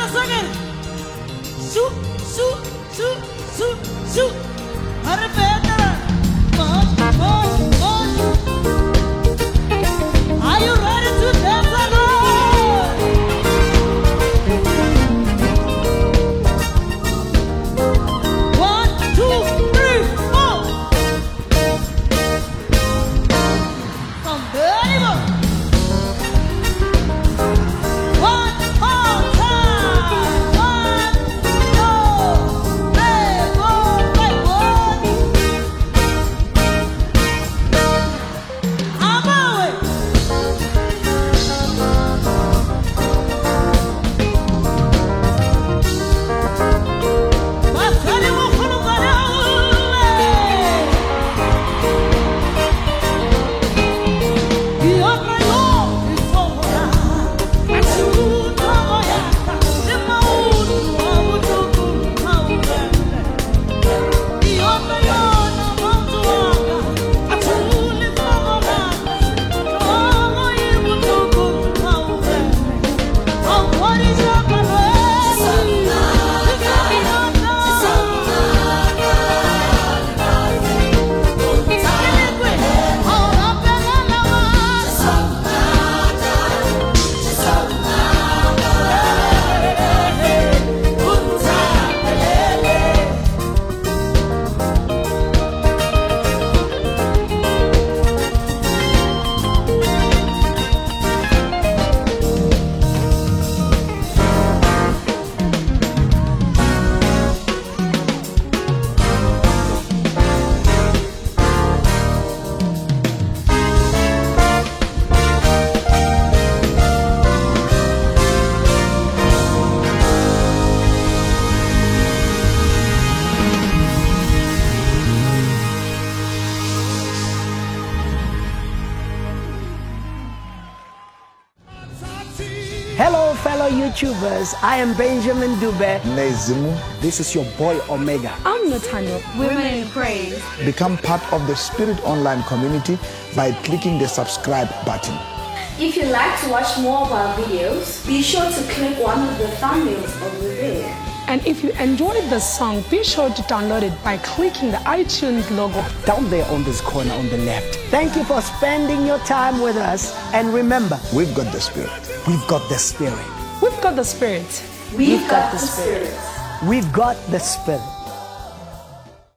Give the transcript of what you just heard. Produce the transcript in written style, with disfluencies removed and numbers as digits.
Hello, fellow YouTubers. I am Benjamin Dube. Nezimu. This is your boy Omega. I'm Nathaniel. Women in Praise. Become part of the Spirit Online community by clicking the subscribe button. If you'd like to watch more of our videos, be sure to click one of the thumbnails over there. And if you enjoyed the song, be sure to download it by clicking the iTunes logo down there on this corner on the left. Thank you for spending your time with us. And remember, we've got the Spirit. We've got the Spirit. We've got the Spirit. We've got the Spirit. We've got the Spirit.